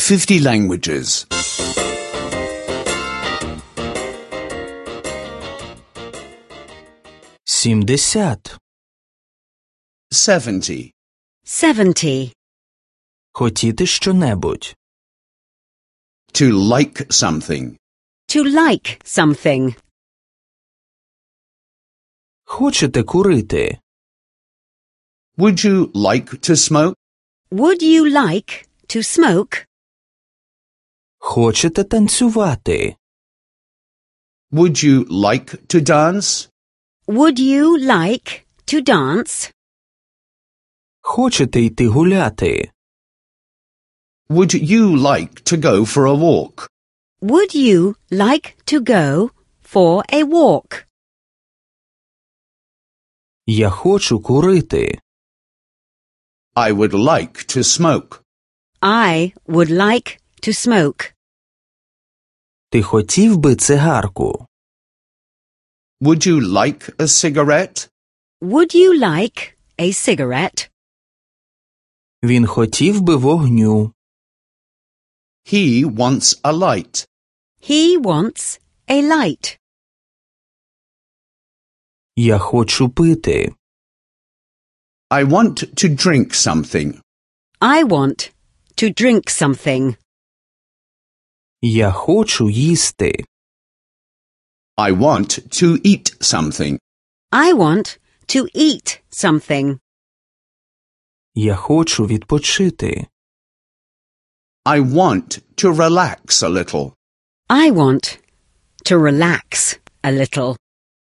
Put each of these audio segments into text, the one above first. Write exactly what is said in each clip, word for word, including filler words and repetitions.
fifty languages. Сімдесят. Seventy. Seventy. Хотіти щонебудь. To like something. To like something. Хочете курити? Would you like to smoke? Would you like to smoke? Хочете танцювати? Would you like to dance? Would you like to dance? Хочете йти гуляти? Would you like to go for a walk? Would you like to go for a walk? Я хочу курити. I would like to smoke. I would like to smoke. Ти хотів би цигарку? Would you like a cigarette? Would you like a cigarette? Він хотів би вогню. He wants a light. He wants a light. Я хочу пити. I want to drink something. I want to drink something. Я хочу їсти. I want to eat something. I want to eat something. Я хочу відпочити. I want to relax a little. I want to relax a little.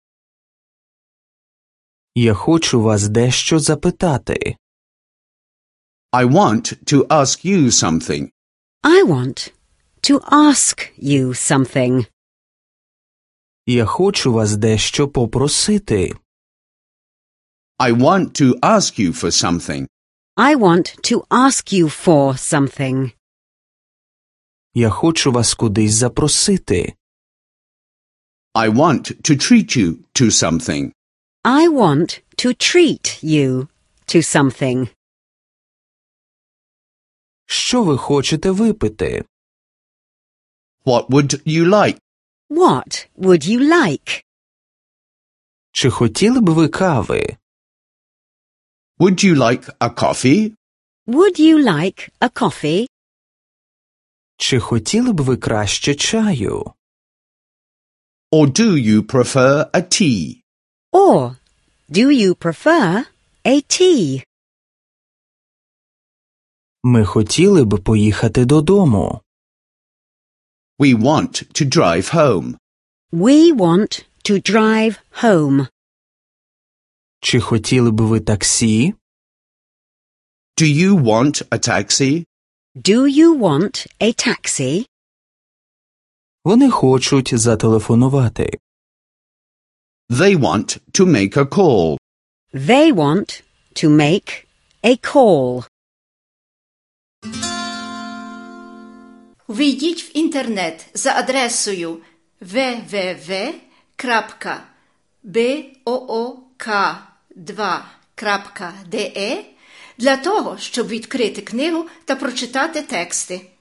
Я хочу вас дещо запитати. I want to ask you something. I want to ask you something. Я хочу вас дещо попросити. I want to ask you for something. I want to ask you for something. Я хочу вас кудись запросити. I want to treat you to something. I want to treat you to something. Що ви хочете випити? What would you like? What would you like? Чи хотіли б ви кави? Would you like a coffee? Would you like a coffee? Чи хотіли б ви краще чаю? Or do you prefer a tea? Or do you prefer a tea? Ми хотіли б поїхати додому. We want to drive home. We want to drive home. Чи хотіли б ви таксі? Do you want a taxi? Do you want a taxi? Вони хочуть зателефонувати. They want to make a call. They want to make a call. Ввійдіть в інтернет за адресою дабл ю дабл ю дабл ю крапка буок два крапка де для того, щоб відкрити книгу та прочитати тексти.